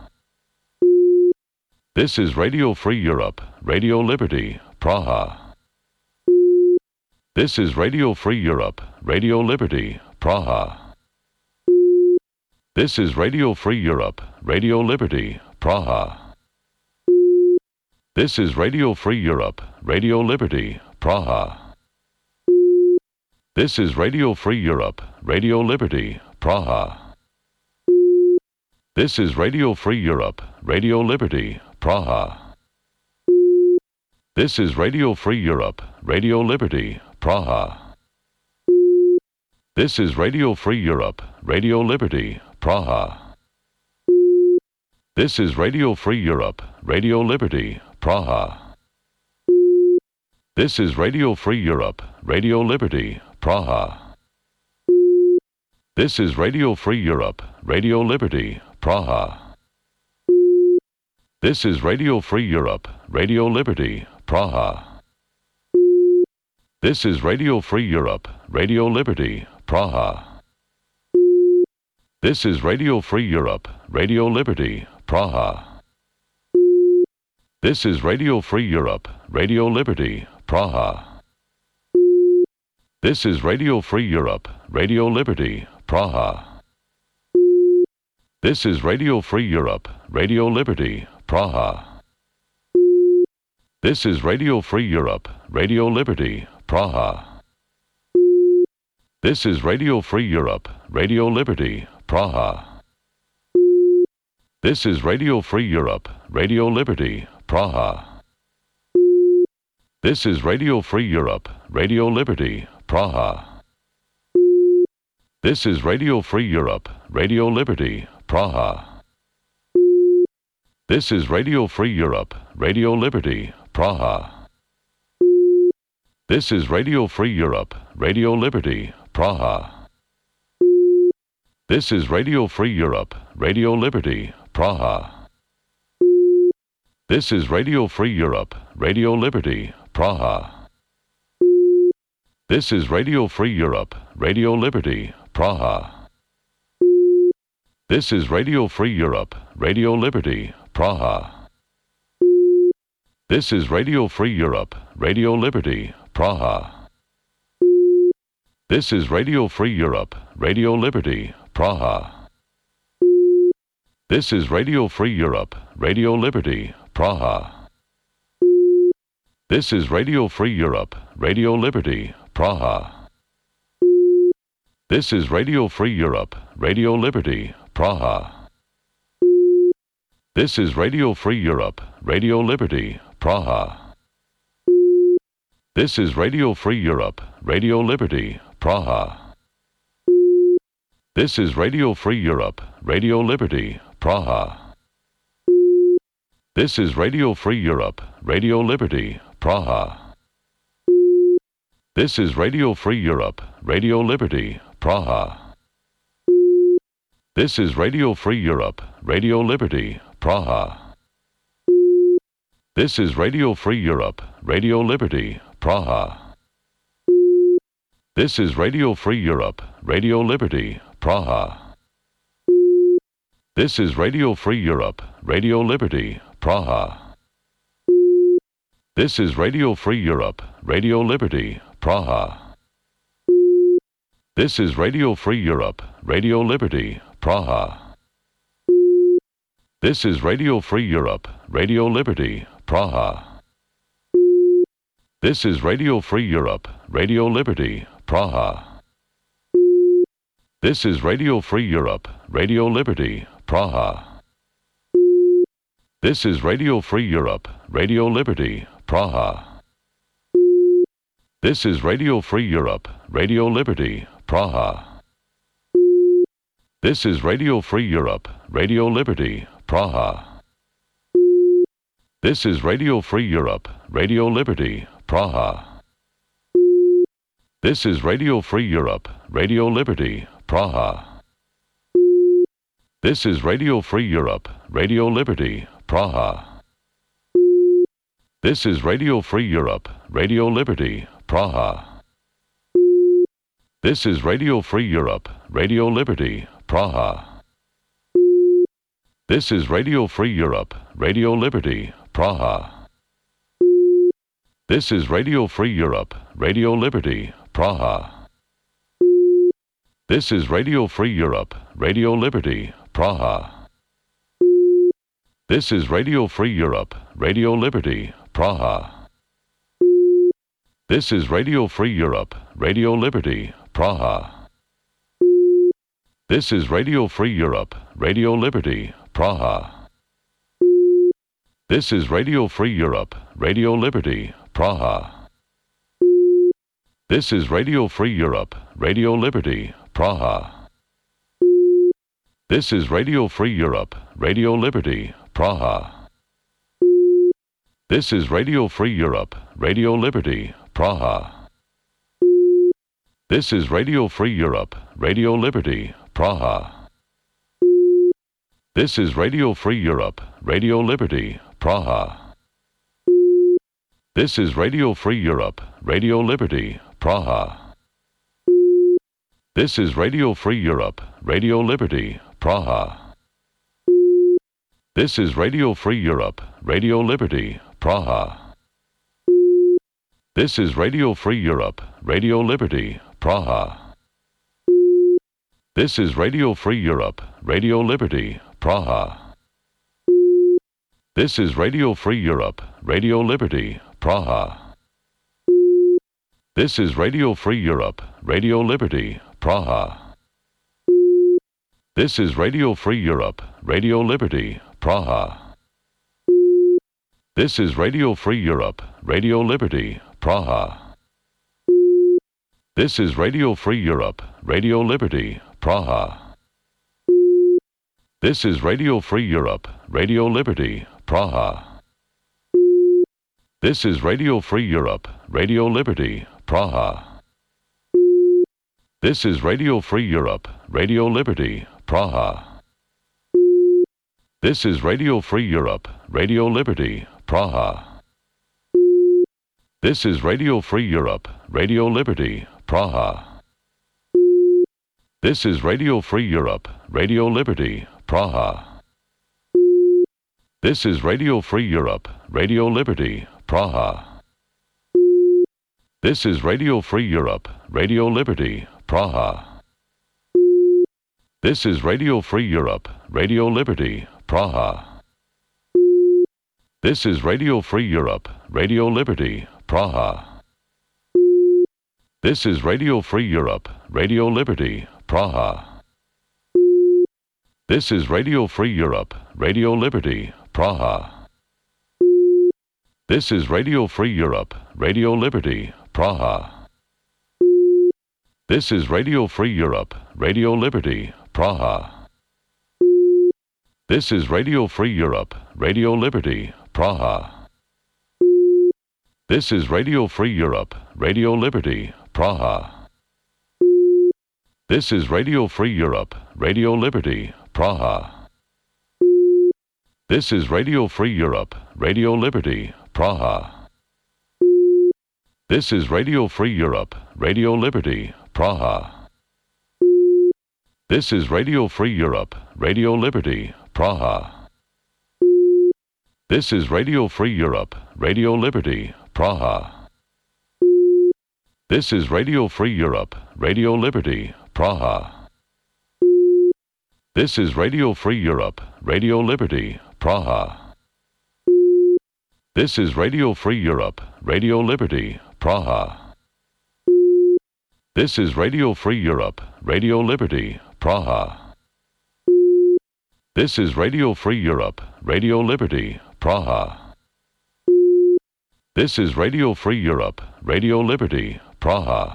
This is Radio Free Europe, Radio Liberty, Praha. This is Radio Free Europe, Radio Liberty, Praha. This is Radio Free Europe, Radio Liberty, Praha. This is Radio Free Europe, Radio Liberty, Praha. This is Radio Free Europe, Radio Liberty, Praha. This is Radio Free Europe, Radio Liberty, Praha. This is Radio Free Europe, Radio Liberty, Praha. This is Radio Free Europe, Radio Liberty, Praha. This is Radio Free Europe, Radio Liberty, Praha. This is Radio Free Europe, Radio Liberty, Praha. This is Radio Free Europe, Radio Liberty, Praha. This is Radio Free Europe, Radio Liberty, Praha. This is Radio Free Europe, Radio Liberty, Praha. This is Radio Free Europe, Radio Liberty, Praha. This is Radio Free Europe, Radio Liberty, Praha. This is Radio Free Europe, Radio Liberty, Praha. This is Radio Free Europe, Radio Liberty, Praha. This is Radio Free Europe, Radio Liberty, Praha. This is Radio Free Europe, Radio Liberty, Praha. This is Radio Free Europe, Radio Liberty, Praha. This is Radio Free Europe, Radio Liberty, Praha. This is Radio Free Europe, Radio Liberty, Praha. This is Radio Free Europe, Radio Liberty, Praha. This is Radio Free Europe, Radio Liberty, Praha. This is Radio Free Europe, Radio Liberty, Praha. This is Radio Free Europe, Radio Liberty, Praha. This is Radio Free Europe, Radio Liberty, Praha. This is Radio Free Europe, Radio Liberty, Praha. This is Radio Free Europe, Radio Liberty, Praha. This is Radio Free Europe, Radio Liberty, Praha. This is Radio Free Europe, Radio Liberty, Praha. This is Radio Free Europe, Radio Liberty, Praha. This is Radio Free Europe, Radio Liberty, Praha. This is Radio Free Europe, Radio Liberty, Praha. This is Radio Free Europe, Radio Liberty, Praha. This is Radio Free Europe, Radio Liberty, Praha. This is Radio Free Europe, Radio Liberty, Praha. This is Radio Free Europe, Radio Liberty, Praha. This is Radio Free Europe, Radio Liberty, Praha. This is Radio Free Europe, Radio Liberty, Praha. This is Radio Free Europe, Radio Liberty, Praha. This is Radio Free Europe, Radio Liberty, Praha. This is Radio Free Europe, Radio Liberty, Praha. This is Radio Free Europe, Radio Liberty, Praha. This is Radio Free Europe, Radio Liberty, Praha. This is Radio Free Europe, Radio Liberty, Praha. This is Radio Free Europe, Radio Liberty, Praha. This is Radio Free Europe, Radio Liberty, Praha. This is Radio Free Europe, Radio Liberty, Praha. This is Radio Free Europe, Radio Liberty, Praha. This is Radio Free Europe, Radio Liberty, Praha. This is Radio Free Europe, Radio Liberty, Praha. This is Radio Free Europe, Radio Liberty, Praha. This is Radio Free Europe, Radio Liberty, Praha. This is Radio Free Europe, Radio Liberty, Praha. This is Radio Free Europe, Radio Liberty, Praha. This is Radio Free Europe, Radio Liberty, Praha. This is Radio Free Europe, Radio Liberty, Praha. This is Radio Free Europe, Radio Liberty, Praha. This is Radio Free Europe, Radio Liberty, Praha. This is Radio Free Europe, Radio Liberty, Praha. This is Radio Free Europe, Radio Liberty, Praha. This is Radio Free Europe, Radio Liberty, Praha. This is Radio Free Europe, Radio Liberty, Praha. This is Radio Free Europe, Radio Liberty, Praha. This is Radio Free Europe, Radio Liberty, Praha. This is Radio Free Europe, Radio Liberty, Praha. This is Radio Free Europe, Radio Liberty, Praha. This is Radio Free Europe, Radio Liberty, Praha. This is Radio Free Europe, Radio Liberty, Praha. This is Radio Free Europe, Radio Liberty, Praha. This is Radio Free Europe, Radio Liberty, Praha. This is Radio Free Europe, Radio Liberty, Praha. This is Radio Free Europe, Radio Liberty, Praha. This is Radio Free Europe, Radio Liberty, Praha. This is Radio Free Europe, Radio Liberty, Praha. This is Radio Free Europe, Radio Liberty, Praha. This is Radio Free Europe, Radio Liberty, Praha. This is Radio Free Europe, Radio Liberty, Praha. This is Radio Free Europe, Radio Liberty, Praha. This is Radio Free Europe, Radio Liberty, Praha. This is Radio Free Europe, Radio Liberty, Praha. This is Radio Free Europe, Radio Liberty, Praha. This is Radio Free Europe, Radio Liberty, Praha. This is Radio Free Europe, Radio Liberty, Praha. This is Radio Free Europe, Radio Liberty, Praha. This is Radio Free Europe, Radio Liberty, Praha. This is Radio Free Europe, Radio Liberty, Praha. This is Radio Free Europe, Radio Liberty, Praha. This is Radio Free Europe, Radio Liberty, Praha. This is Radio Free Europe, Radio Liberty, Praha. This is Radio Free Europe, Radio Liberty, Praha. This is Radio Free Europe, Radio Liberty, Praha. This is Radio Free Europe, Radio Liberty, Praha. This is Radio Free Europe, Radio Liberty, Praha. This is Radio Free Europe, Radio Liberty, Praha. This is Radio Free Europe, Radio Liberty, Praha. This is Radio Free Europe, Radio Liberty, Praha. This is Radio Free Europe, Radio Liberty, Praha. This is Radio Free Europe, Radio Liberty, Praha. This is Radio Free Europe, Radio Liberty, Praha. This is Radio Free Europe, Radio Liberty, Praha. This is Radio Free Europe, Radio Liberty, Praha. This is Radio Free Europe, Radio Liberty, Praha.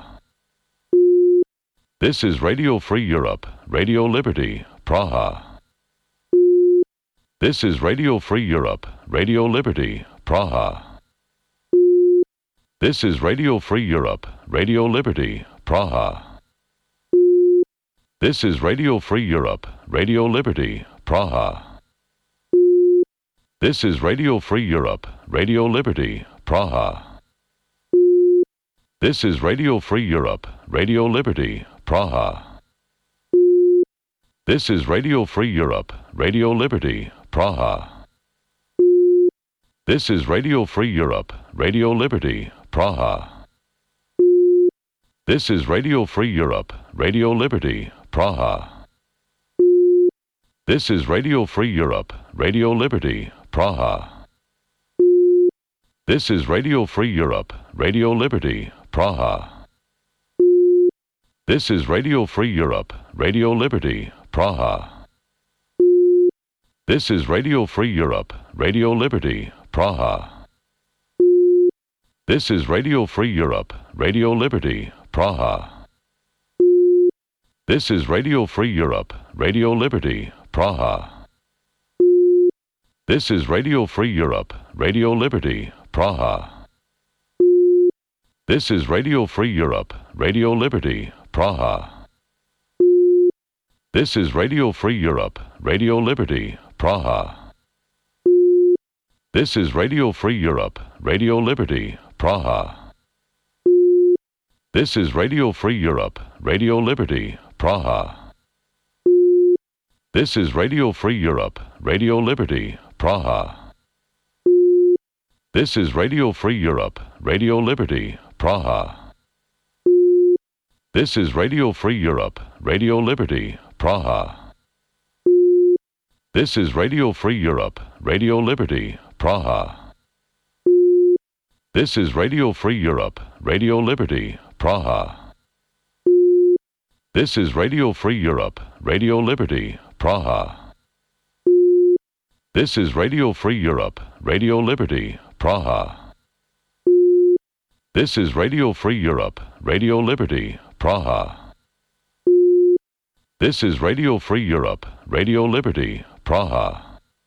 This is Radio Free Europe, Radio Liberty, Praha. This is Radio Free Europe, Radio Liberty, Praha. This is Radio Free Europe, Radio Liberty, Praha. This is Radio Free Europe, Radio Liberty, Praha. This is Radio Free Europe, Radio Liberty, Praha. This is Radio Free Europe, Radio Liberty, Praha. This is Radio Free Europe, Radio Liberty, Praha. This is Radio Free Europe, Radio Liberty, Praha. This is Radio Free Europe, Radio Liberty, Praha. This is Radio Free Europe, Radio Liberty, Praha. This is Radio Free Europe, Radio Liberty, Praha. This is Radio Free Europe, Radio Liberty, Praha. This is Radio Free Europe, Radio Liberty, Praha. This is Radio Free Europe, Radio Liberty, Praha. This is Radio Free Europe, Radio Liberty, Praha. This is Radio Free Europe, Radio Liberty, Praha. This is Radio Free Europe, Radio Liberty, Praha. This is Radio Free Europe, Radio Liberty, Praha. This is Radio Free Europe, Radio Liberty, Praha. This is Radio Free Europe, Radio Liberty, Praha. This is Radio Free Europe, Radio Liberty, Praha. This is Radio Free Europe, Radio Liberty, Praha. This is Radio Free Europe, Radio Liberty, Praha. This is Radio Free Europe, Radio Liberty, Praha. This is Radio Free Europe, Radio Liberty, Praha. This is Radio Free Europe, Radio Liberty, Praha. This is Radio Free Europe, Radio Liberty, Praha. This is Radio Free Europe, Radio Liberty, Praha. This is Radio Free Europe, Radio Liberty, Praha.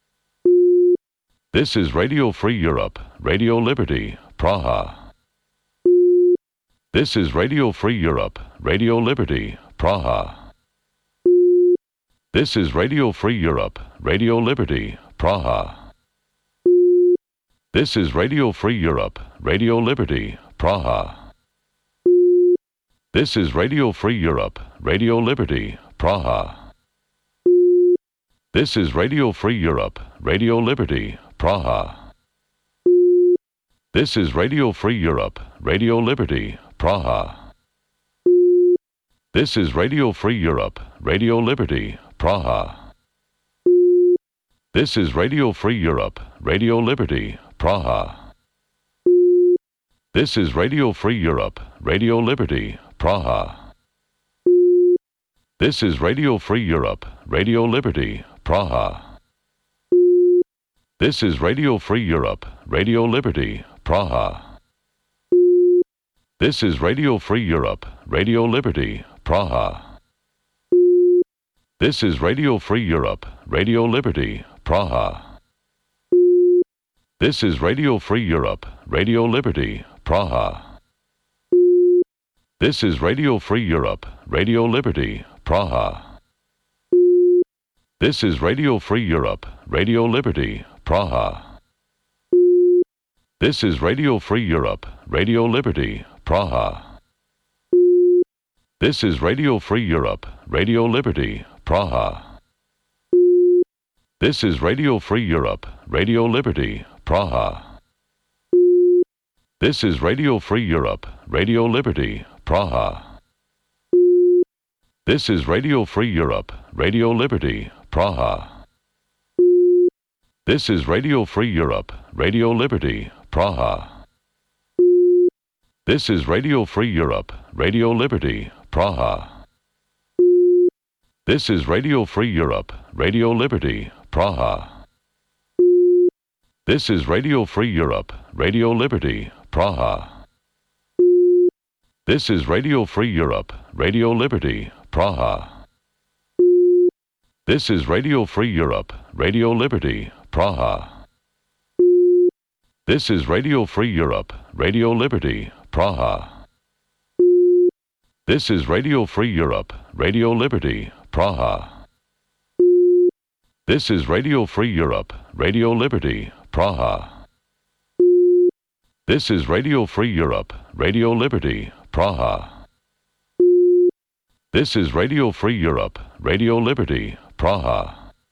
This is Radio Free Europe, Radio Liberty, Praha. This is Radio Free Europe, Radio Liberty, Praha. This is Radio Free Europe, Radio Liberty, Praha. This is Radio Free Europe, Radio Liberty, Praha. This is Radio Free Europe, Radio Liberty, Praha. This is Radio Free Europe, Radio Liberty, Praha. This is Radio Free Europe, Radio Liberty, Praha. This is Radio Free Europe, Radio Liberty, Praha. This is Radio Free Europe, Radio Liberty, Praha. This is Radio Free Europe, Radio Liberty, Praha. This is Radio Free Europe, Radio Liberty, Praha. This is Radio Free Europe, Radio Liberty, Praha. This is Radio Free Europe, Radio Liberty, Praha. This is Radio Free Europe, Radio Liberty, Praha. This is Radio Free Europe, Radio Liberty, Praha. This is Radio Free Europe, Radio Liberty, Praha. This is Radio Free Europe, Radio Liberty, Praha. This is Radio Free Europe, Radio Liberty, Praha. This is Radio Free Europe, Radio Liberty, Praha. This is Radio Free Europe, Radio Liberty, Praha. This is Radio Free Europe, Radio Liberty, Praha. This is Radio Free Europe, Radio Liberty, Praha. This is Radio Free Europe, Radio Liberty, Praha. This is Radio Free Europe, Radio Liberty, Praha. This is Radio Free Europe, Radio Liberty, Praha. This is Radio Free Europe, Radio Liberty, Praha. This is Radio Free Europe, Radio Liberty, Praha. This is Radio Free Europe, Radio Liberty, Praha. This is Radio Free Europe, Radio Liberty, Praha. This is Radio Free Europe, Radio Liberty, Praha. This is Radio Free Europe, Radio Liberty, Praha. This is Radio Free Europe, Radio Liberty, Praha. This is Radio Free Europe, Radio Liberty, Praha.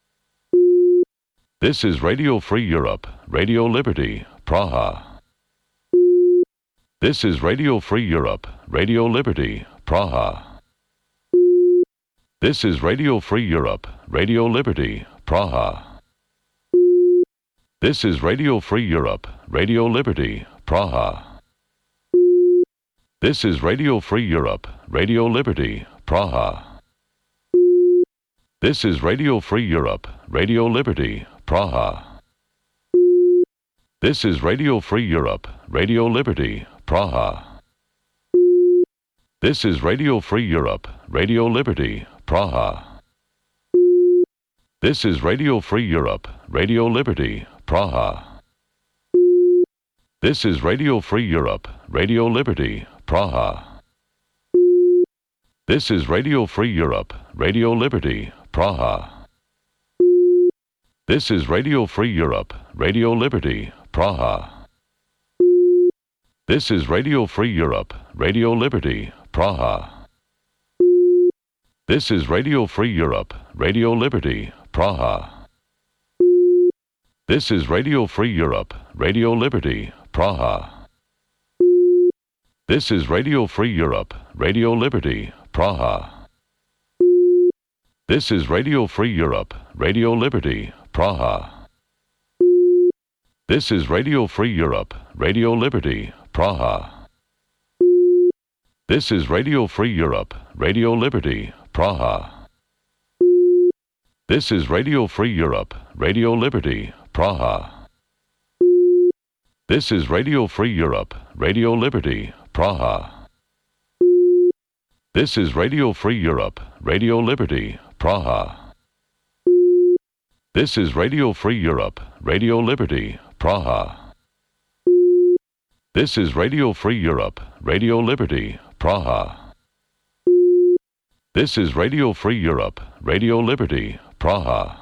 This is Radio Free Europe, Radio Liberty, Praha. This is Radio Free Europe, Radio Liberty, Praha. This is Radio Free Europe, Radio Liberty, Praha. This is Radio Free Europe, Radio Liberty, Praha. This is Radio Free Europe, Radio Liberty, Praha. This is Radio Free Europe, Radio Liberty, Praha. This is Radio Free Europe, Radio Liberty, Praha. This is Radio Free Europe, Radio Liberty, Praha. This is Radio Free Europe, Radio Liberty, Praha. This is Radio Free Europe, Radio Liberty, Praha. This is Radio Free Europe, Radio Liberty, Praha. This is Radio Free Europe, Radio Liberty, Praha. This is Radio Free Europe, Radio Liberty, Praha. This is Radio Free Europe, Radio Liberty, Praha. This is Radio Free Europe, Radio Liberty, Praha. This is Radio Free Europe, Radio Liberty, Praha. This is Radio Free Europe, Radio Liberty, Praha. This is Radio Free Europe, Radio Liberty, Praha. This is Radio Free Europe, Radio Liberty, Praha. This is Radio Free Europe, Radio Liberty, Praha. This is Radio Free Europe, Radio Liberty, Praha. This is Radio Free Europe, Radio Liberty, Praha. This is Radio Free Europe, Radio Liberty, Praha. This is Radio Free Europe, Radio Liberty, Praha. This is Radio Free Europe, Radio Liberty, Praha.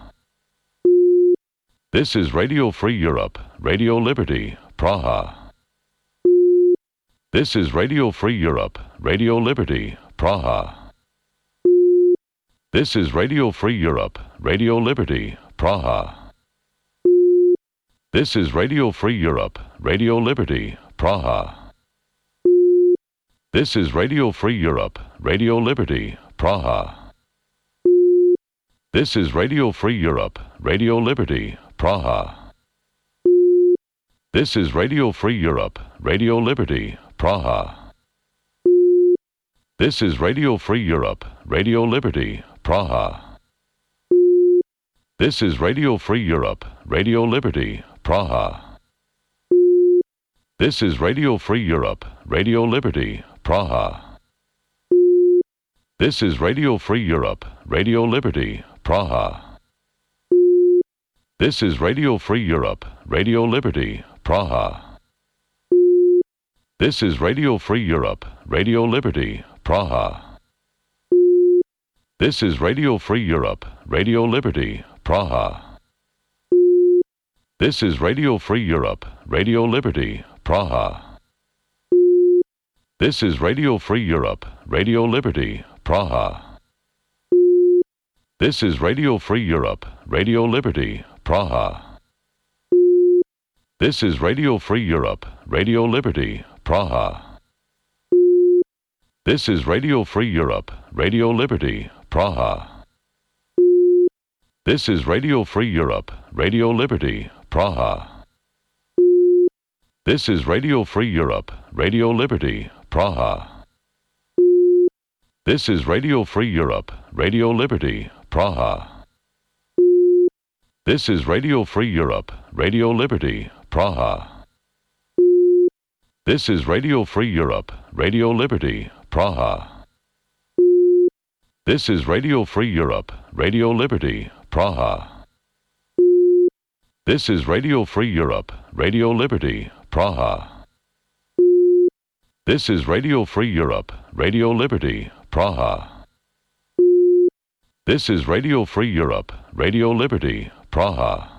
This is Radio Free Europe, Radio Liberty, Praha. This is Radio Free Europe, Radio Liberty, Praha. This is Radio Free Europe, Radio Liberty, Praha. This is Radio Free Europe, Radio Liberty, Praha. This is Radio Free Europe, Radio Liberty, Praha. This is Radio Free Europe, Radio Liberty, Praha. This is Radio Free Europe, Radio Liberty, Praha. This is Radio Free Europe, Radio Liberty, Praha. This is Radio Free Europe, Radio Liberty, Praha. This is Radio Free Europe, Radio Liberty, Praha. This is Radio Free Europe, Radio Liberty, Praha. This is Radio Free Europe, Radio Liberty, Praha. This is Radio Free Europe, Radio Liberty, Praha. This is Radio Free Europe, Radio Liberty, Praha. This is Radio Free Europe, Radio Liberty, Praha. This is Radio Free Europe, Radio Liberty, Praha. This is Radio Free Europe, Radio Liberty, Praha. This is Radio Free Europe, Radio Liberty, Praha. This is Radio Free Europe, Radio Liberty, Praha. This is Radio Free Europe, Radio Liberty, Praha. This is Radio Free Europe, Radio Liberty, Praha. This is Radio Free Europe, Radio Liberty, Praha. This is Radio Free Europe, Radio Liberty, Praha. This is Radio Free Europe, Radio Liberty, Praha. This is Radio Free Europe, Radio Liberty, Praha. This is Radio Free Europe, Radio Liberty, Praha. This is Radio Free Europe, Radio Liberty, Praha. This is Radio Free Europe, Radio Liberty, Praha.